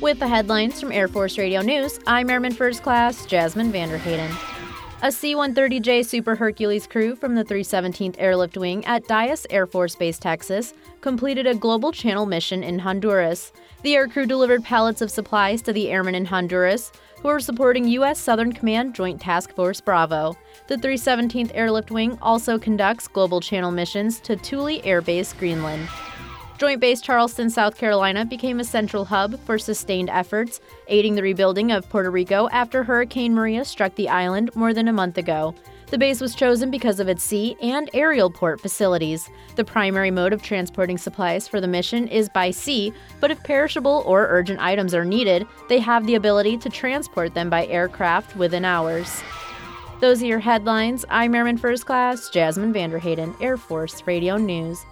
With the headlines from Air Force Radio News, I'm Airman First Class Jasmine Vanderheyden. A C-130J Super Hercules crew from the 317th Airlift Wing at Dyess Air Force Base, Texas, completed a Global Channel mission in Honduras. The aircrew delivered pallets of supplies to the airmen in Honduras, who are supporting U.S. Southern Command Joint Task Force Bravo. The 317th Airlift Wing also conducts Global Channel missions to Thule Air Base, Greenland. Joint Base Charleston, South Carolina became a central hub for sustained efforts, aiding the rebuilding of Puerto Rico after Hurricane Maria struck the island more than a month ago. The base was chosen because of its sea and aerial port facilities. The primary mode of transporting supplies for the mission is by sea, but if perishable or urgent items are needed, they have the ability to transport them by aircraft within hours. Those are your headlines. I'm Airman First Class Jasmine Vanderheyden, Air Force Radio News.